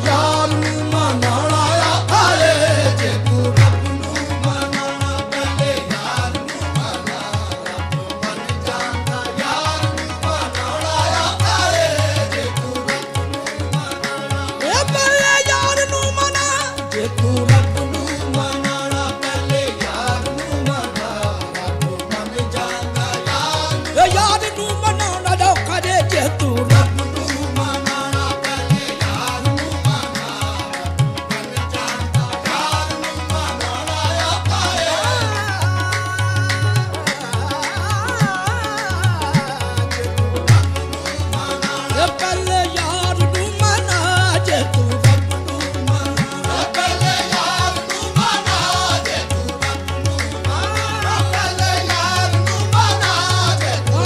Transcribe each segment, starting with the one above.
यार नू मनाना आए जे तू रब नू मनाना पहले यार नू मना रब मन जांदा यार नू मनाना आए जे तू रब नू मनाना पहले यार नू मना जे तू रब नू मनाना पहले यार नू मना रब मन जांदा यार नू मनाना औखा जे तू रब नू मनाना पहले यार नू मना रब मन जांदा यार नू मनाना औखा पहले यार नू मना जे तू रब नू मना पहले यार नू मना जे तू रब नू मना पहले यार नू मना जे तू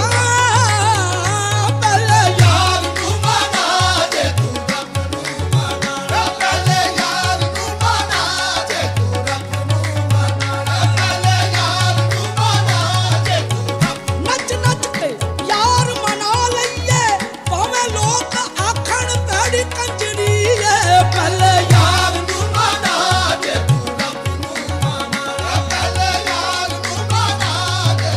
पहले यार नू मना जे तू रब नू मना पहले यार नू मना जे तू रब नू मना पहले यार नू मना जे तू नच नच के यार मना लईए भाਵੇਂ लोग आखण पैड़ी कंजरी है पहले यार नू मना जे तू रब नू मना पहले यार नू मना जे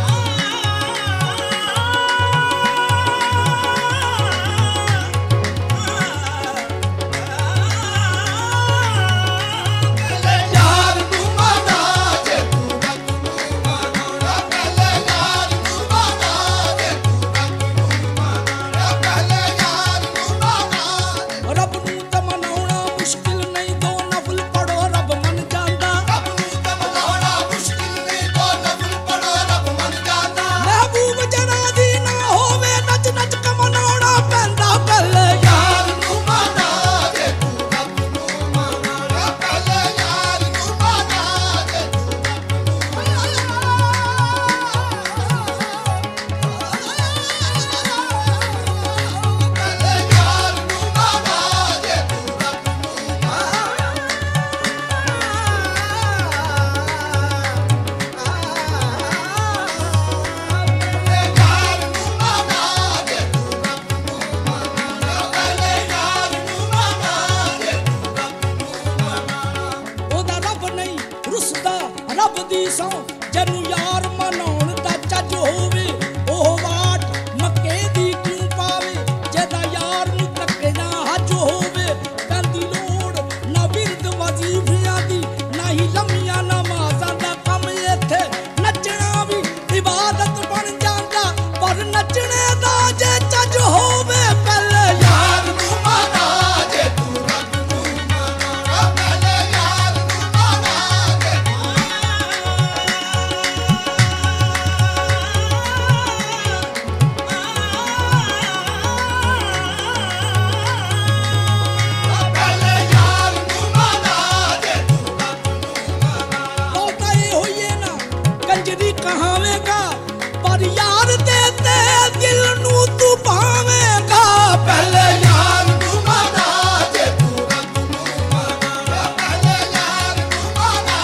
पहले यार नू मना जे तू रब नू मना पहले यार नू मना जे तू रब नू मना पहले यार नू मना रब नू त मनाउणा मुश्किल नहीं दो नफल पढ़ो रब मन जांदा रब नू त मनाउणा मुश्किल नहीं दो नफल पढ़ो रब मन जांदा महबूब जरा दी ना होवे नच नच के मनाउणा पैंदा पहले यार नू मना जे तू रब नू मना पहले यार नू मना जे तू रब नू पहले यार नू मना जे तू रब नू यार नू मना जे तू रब नू मना पहले यार नू मना जे तू रब नू मना ਉਹਦਾ ਰੱਬ ਨਹੀਂ ਰੁੱਸਦਾ ਰੱਬ ਦੀ ਸੌ ਜਨੂੰ ਯਾਰ ਮਨਾਉਣ ਦਾ ਚੱਜ ਹੋਵੇ ਉਹ ਵਾਟ ਮੱਕੇ ਦੀ ਕਿਉਂ ਪਾਵੇ ਜਿਹਦਾ ਯਾਰ ਨੂੰ ਧੱਕੇ ਨਾ ਹੱਜ ਹੋਵੇ ਕੰਦੀ ਲੋੜ ਨਾ ਬਿਰਦ ਵਜ਼ੀਫਿਆਂ ਦੀ ਨਾ ਹੀ ਲੰਮੀਆਂ ਨਮਾਜ਼ਾਂ ਦਾ ਕੰਮ ਇੱਥੇ ਨੱਚਣਾ ਵੀ ਇਬਾਦਤ ਬਣ ਜਾਂਦਾ ਪਰ ਨੱਚਣੇ ਦਾ ਜੇ ਚੱਜ ਹੋਵੇ ਪਹਿਲੇ ਯਾਰ ਨੂੰ ਮਨਾ ਜੇ ਤੂੰ ਰੱਬ ਨੂੰ ਮਨਾ ਪਹਿਲੇ ਯਾਰ ਨੂੰ ਮਨਾ ਜੇ ਪਹਿਲੇ ਯਾਰ ਨੂੰ ਮਨਾ ਜੇ ਤੂੰ ਰੱਬ ਨੂੰ ਮਨਾ ਬਹੁਤਾ ਇਹ ਹੋਈਏ ਨਾ ਕੰਜਰੀ ਕਹਾਵੇਂਗਾ ਪਰ ਯਾਰ ਦੇ ਤੇ ਦਿਲ ਨੂੰ ਤੂੰ ਭਾਵੇਂਗਾ ਪਹਿਲੇ ਯਾਰ ਨੂੰ ਮਨਾ ਜੇ ਤੂੰ ਰੱਬ ਨੂੰ ਮਨਾ ਪਹਿਲੇ ਯਾਰ ਨੂੰ ਮਨਾ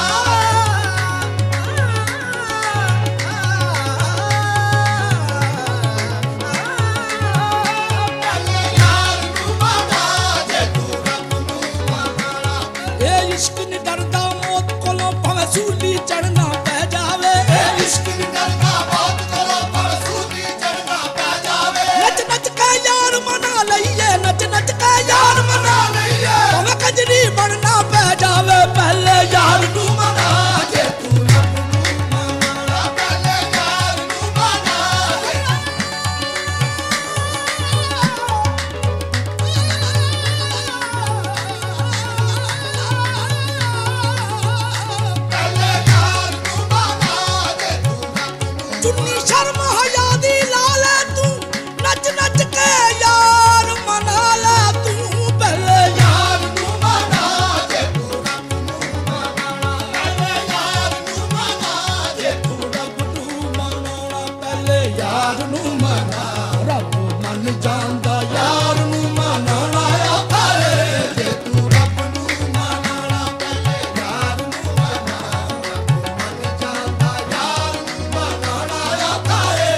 ਪਹਿਲੇ ਯਾਰ ਨੂੰ ਮਨਾ ਜੇ ਤੂੰ ਰੱਬ ਨੂੰ ਮਨਾ ਇਹ ਇਸ਼ਕ ਨਹੀਂ ਡਰਦਾ ਮੌਤ ਕੋਲੋਂ ਭਾਵੇਂ ਸੂਲੀ ਚੜਨਾ ਪੈ ਜਾਵੇ ਇਹ ਇਸ਼ਕ ਨਹੀਂ ਡਰਦਾ ਮੌਤ ਕੋਲੋਂ ਭਾਵੇਂ ਸੂਲੀ ਚੜਨਾ ਪੈ ਜਾਵੇ ਨੱਚ ਨੱਚ ਕੇ ਯਾਰ ਮਨਾ ਲਈਏ ਨੱਚ ਨੱਚ ਕੇ ਯਾਰ ਮਨਾ ਲਈਏ ਭਾਵੇਂ ਕੰਜਰੀ ਬਣਨਾ ਪੈ ਜਾਵੇ ਪਹਿਲੇ ਯਾਰ ਨੂੰ ਮਨਾ ਜੇ ਤੂੰ ਰੱਬ ਨੂੰ ਮਨਾ ਪਹਿਲੇ ਯਾਰ ਨੂੰ ਮਨਾ ਜੇ ਪਹਿਲੇ ਯਾਰ ਨੂੰ ਮਨਾ ਜੇ ਤੂੰ ਰੱਬ ਨੂੰ ਚੁੰਨੀ ਸ਼ਰਮ ਹਯਾ ਦੀ ਲਾ ਲੈ ਤੂੰ ਨੱਚ ਨੱਚ ਕੇ ਯਾਰ ਮਨਾ ਲੈ ਤੂੰ ਪਹਿਲੇ ਯਾਰ ਨੂੰ ਮਨਾ ਜੇ ਤੂੰ ਰੱਬ ਨੂੰ ਮਨਾ ਪਹਿਲੇ ਯਾਰ ਨੂੰ ਮਨਾ ਜੇ ਤੂੰ ਰੱਬ ਨੂੰ ਮਨਾਉਣਾ ਪਹਿਲੇ ਯਾਰ ਨੂੰ ਮਨਾ ਰੱਬ ਮੰਨ ਜਾਂਦਾ ਯਾਰ ਨੂੰ ਮਨਾਉਣਾ ਔਖਾ ਏ ਜੇ ਤੂੰ ਰੱਬ ਨੂੰ ਮਨਾਉਣਾ ਪਹਿਲੇ ਯਾਰ ਨੂੰ ਮਨਾ ਰੱਬ ਮੰਨ ਜਾਂਦਾ ਯਾਰ ਨੂੰ ਮਨਾਉਣਾ ਔਖਾ ਏ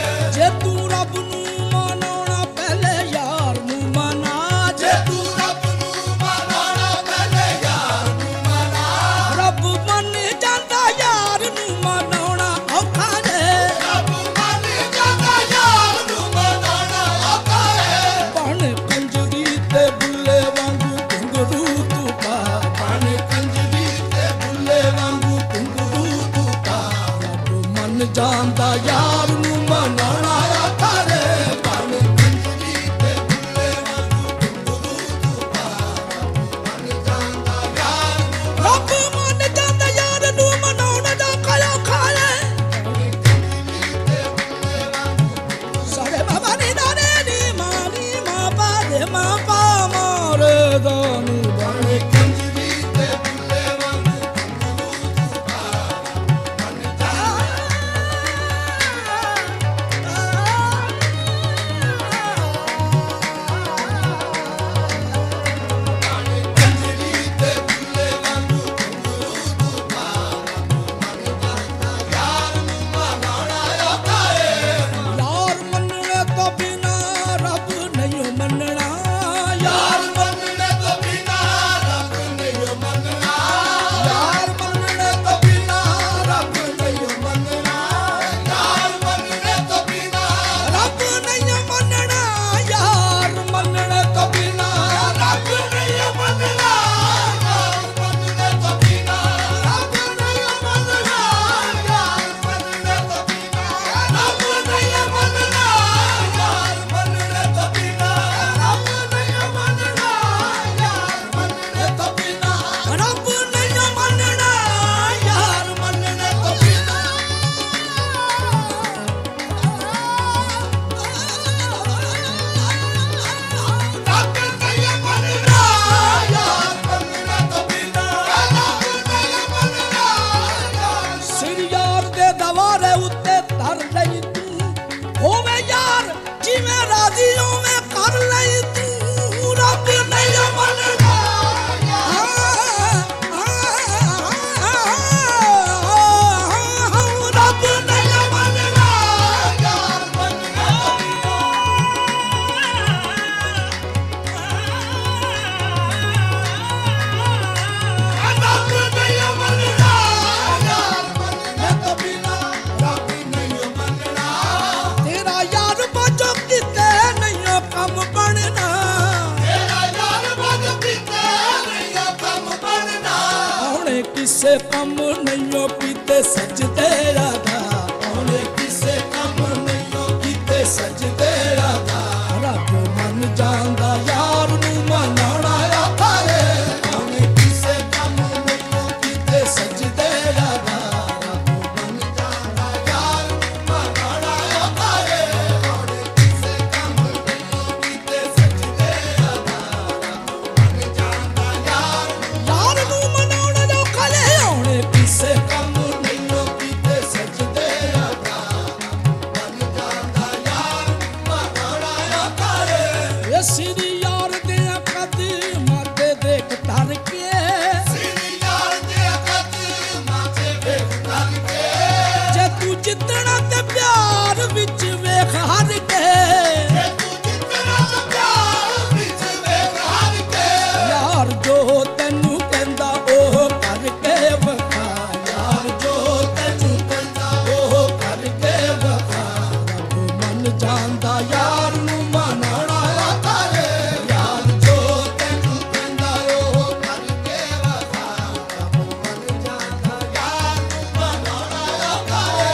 किसे कम नहीं कीते सजदे राधा आने किसे कम नहीं कीते सजदे राधा रब मन जांदा यार नू मनाना आखा रे आने किसे कम नहीं कीते सजदे राधा रब मन जांदा यार नू मनाना आखा रे आने किसे कम नहीं कीते सजदे राधा रब मन जांदा यार नू मनाना आखा रे आने किसे कम नहीं कीते सजदे राधा मन जांदा यार मनाना आखा रे ये सिरी यार दे कदमां ते देख धर के सिरी यार दे कदमां ते देख धर के जे तू जितना ते प्यार विच वेख हर के जे तू जितना ते प्यार विच वेख हर के यार जो तैनू कहंदा ओह करके वखा यार जो तैनू कहंदा ओह करके वखा रब मन जांदा यार नू मनाना आखा रे यार जो तैनू कहंदा ओह करके वखा रब मन जांदा यार नू मनाना आखा रे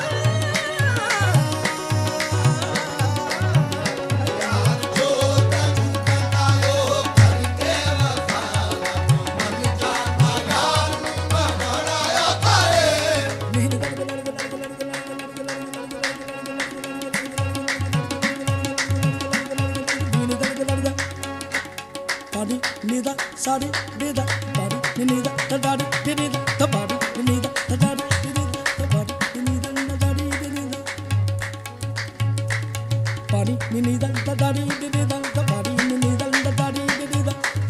यार जो तैनू कहंदा ओह करके वखा रब मन जांदा यार नू मनाना आखा रे Body, nida, sari, nida, body, nida, the body, nida, the body, nida, the body, nida, the body, nida, the body, nida. Body, nida, the body, nida, the body, nida, the body, nida.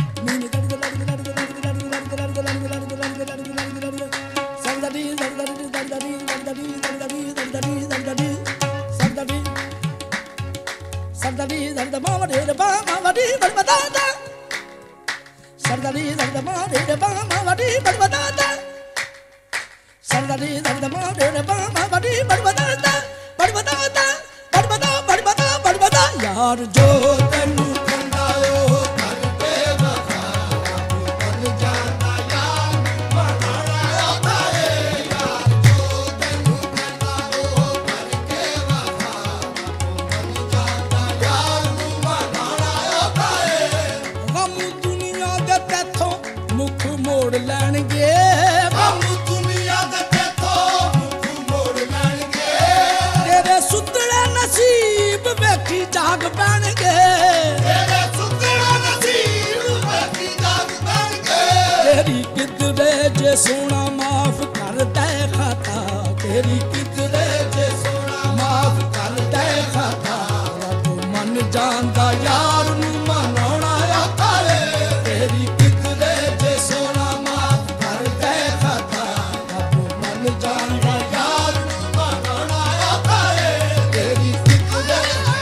Sardari, Sardari, mama, de ba, mama, de ba, da da. Sardari, Sardari, mama, de ba, mama, de ba, da da. Sardari, Sardari, mama, de ba, mama, de ba, da da. Ba da da, ba da, ba da. यार जो तैनू कहंदा ओह करके वखा रब मन जांदा यार मनाना आखा रे यार जो तैनू कहंदा ओह करके वखा रब मन जांदा यार नू मनाना आखा रे गम दुनिया दे तैथों मुख मोड़ लैणगे गम दुनिया दे तैथों मुख मोड़ लैणगे तेरे सुतड़े नसीब वेखी जाग पैणगे तेरे सुतड़े नसीब वेखी जाग पैणगे तेरी किधरे जे सोना माफ कर दे खाता तेरी किधरे जे सोना माफ कर दे खाता रब मन जांदा यार नू मनाना आखा रे तेरी किधरे जे सोना माफ कर दे खाता रब मन जांदा यार नू मनाना आखा रे तेरी किधरे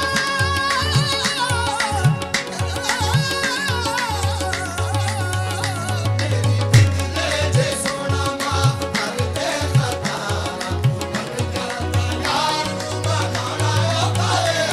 जे सोना माफ कर दे खाता रब मन जांदा यार नू मनाना आखा रे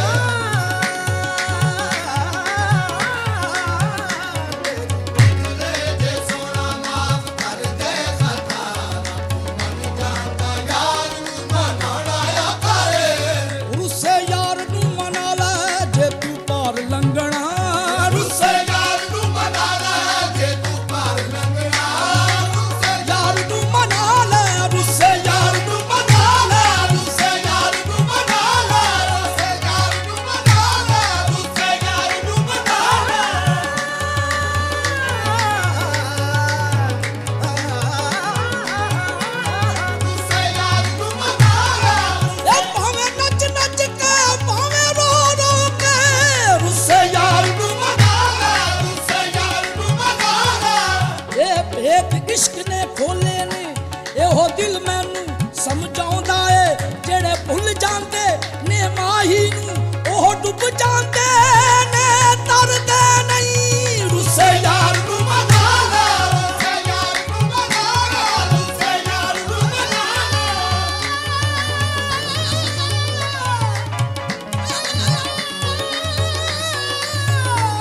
जे सोना माफ कर दे खाता रब मन जांदा यार नू मनाना आखा रे रुੱਸੇ यार नू मना ले जे तू पार लंघना रुੱਸੇ यार नू मना ले जे तू पार लंघना रुੱਸੇ यार नू मना ले रुੱਸੇ यार नू मना ले रुੱਸੇ यार नू मना ले रुੱਸੇ यार नू मना ले रुੱਸੇ यार नू मना ले रुੱਸੇ यार नू मना ले ए भाਵੇਂ ਨੱਚ ਨੱਚ ਕੇ ਭਾਵੇਂ ਰੋ ਰੋ ਕੇ रुੱਸੇ यार नू मना ले रुੱਸੇ यार नू मना ले ਇਹ ਭੇਤ ਇਸ਼ਕ ਨੇ ਖੋਲੇ ਨੇ ਇਹੋ ਦਿਲ ਮੈਨੂੰ ਸਮਝਾਉਂਦਾ ਏ ਜਿਹੜੇ ਭੁੱਲ ਜਾਂਦੇ ਨੇ ਮਾਹੀ ਨੂੰ ਉਹ ਡੁੱਬ ਜਾਂਦੇ ਨੇ ਤਰਦੇ ਨਹੀਂ रुੱਸੇ यार नू मना ले रुੱਸੇ यार नू मना ले रुੱਸੇ यार नू मना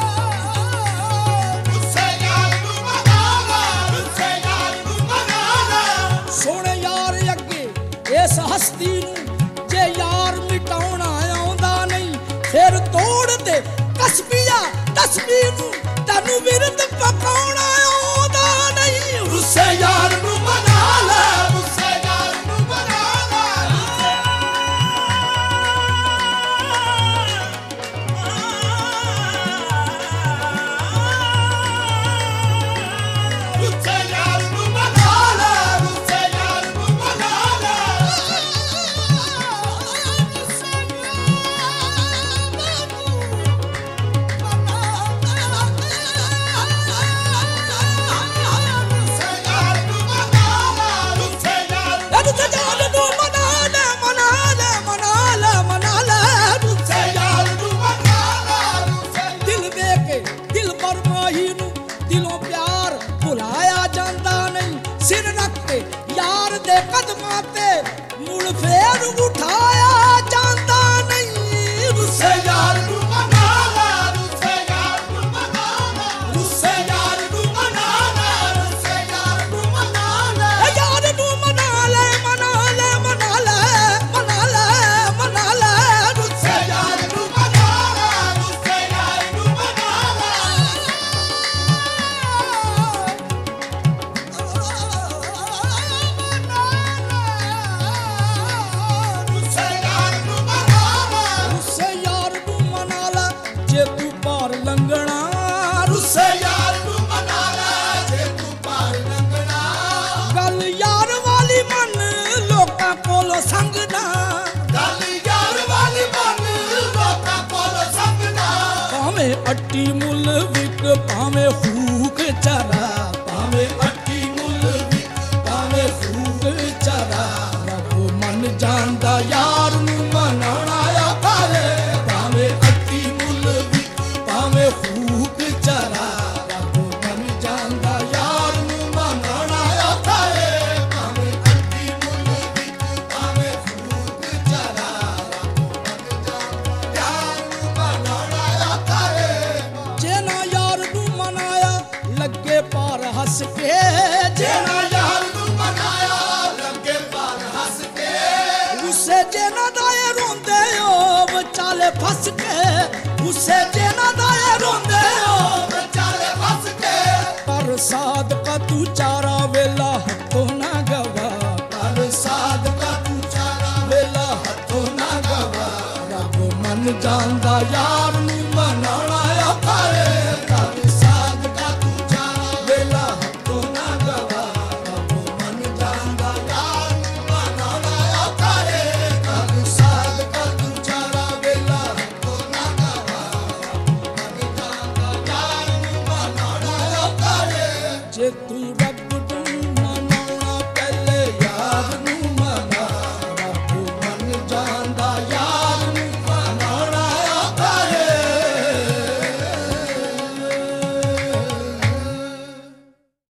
ले रुੱਸੇ यार नू मना ले रुੱਸੇ यार नू मना ले ਹਸਤੀ ਨੂੰ ਜੇ ਯਾਰ ਮਿਟਾਉਣਾ ਆਉਂਦਾ ਨਹੀਂ ਫਿਰ ਤੋੜ ਦੇ ਕਸਬੀਆ ਤਸਬੀਹ ਨੂੰ ਤੈਨੂੰ ਵਿਰਦ ਪਕਾਉਣਾ ਆਉਂਦਾ ਨਹੀਂ ਰੁੱਸੇ ਯਾਰ ਨੂੰ ਮਨਾ ਲੈ ਰੁੱਸੇ ਯਾਰ ਨੂੰ ਮਨਾ ਲੈ ਰੁੱਸੇ ਯਾਰ ਨੂੰ ਮਨਾ ਲੈ ਰੁੱਸੇ ਯਾਰ ਨੂੰ ਮਨਾ ਲੈ यार दे कदमां ते मुड़ फेर उठाया जांदा नहीं रुस्से यार नू मना ला रुस्से यार नू मना ला रुस्से यार नू मना ला रुस्से यार नू मना ला यार नू मना ले मना ले मना ले मना ले मना ले रुस्से यार नू मना ला रुस्से यार नू मना ला ਸੰਗਣਾ ਗੱਲ ਯਾਰ ਵਾਲੀ ਮਨ ਲੋਕਾਂ ਕੋਲੋਂ ਸੰਗਣਾ ਭਾਵੇਂ ਅੱਟੀ ਮੁੱਲ ਵਿਕ ਭਾਵੇਂ ਹੂਕ ਚਰਾ ਭਾਵੇਂ ਅੱਟੀ ਮੁੱਲ ਵਿਕ ਭਾਵੇਂ ਹੂਕ ਚਰਾ ਰੱਬ ਮਨ ਜਾਣਦਾ ਯਾਰ ਨੂੰ ਮਨਾਉਣਾ ਔਖਾ ਏ ਭਾਵੇਂ ਅੱਟੀ ਮੁੱਲ ਵਿਕ ਭਾਵੇਂ ਹੂਕ ਚਰਾ ਰੱਬ ਮਨ ਜਾਣਦਾ ਯਾਰ ਨੂੰ ਮਨਾਉਣਾ ਔਖਾ ਏ ਭਾਵੇਂ ਅੱਟੀ ਮੁੱਲ ਵਿਕ ਭਾਵੇਂ ਹੂਕ ਚਰਾ ਰੱਬ ਮਨ ਜਾਣਦਾ ਯਾਰ ਨੂੰ ਮਨਾਉਣਾ ਔਖਾ ਏ ਜੇ ਨਾ ਯਾਰ ਨੂੰ ਮਨਾਇਆ ਲੱਗੇ ਪਾਰ ਹੱਸ ਕੇ ਜੇ ਨਾ ਯਾਰ ਨੂੰ ਮਨਾਇਆ ਲੱਗੇ ਪਾਰ ਹੱਸ ਕੇ ਉਸੇ ਜੇ ਨਾ ਦਾਏ ਰੋਂਦੇ ਹੋ ਵਿਚਾਲੇ ਫਸ ਕੇ ਉਸੇ ਜੇ ਨਾ ਦਾਏ ਰੋਂਦੇ ਹੋ ਵਿਚਾਲੇ ਫਸ ਕੇ ਪਰ ਸਾਦਕਾ ਤੂੰ ਚਾਰਾ ਵੇਲਾ ਹੱਥੋਂ ਨਾ ਗਵਾ ਪਰ ਸਾਦਕਾ ਤੂੰ ਚਾਰਾ ਵੇਲਾ ਹੱਥੋਂ ਨਾ ਗਵਾ ਰੱਬ ਮਨ ਜਾਣਦਾ ਯਾਰ ਨੂੰ ਮਨਾਉਣਾ ਔਖਾ ਏ ਕਰ ਸਾਦਕਾ ਤੂੰ ਚਾਰਾ ਵੇਲਾ ਹੱਥੋਂ ਨਾ ਗਵਾ ਰੱਬ ਮਨ ਜਾਣਦਾ ਯਾਰ ਨੂੰ ਮਨਾਉਣਾ ਔਖਾ ਏ ਕਰ ਸਾਦਕਾ ਤੂੰ ਚਾਰਾ ਵੇਲਾ ਹੱਥੋਂ ਨਾ ਗਵਾ ਰੱਬ ਮਨ ਜਾਣਦਾ ਯਾਰ ਨੂੰ ਮਨਾਉਣਾ ਔਖਾ ਏ ਜੇ ਤੂੰ ਰੱਬ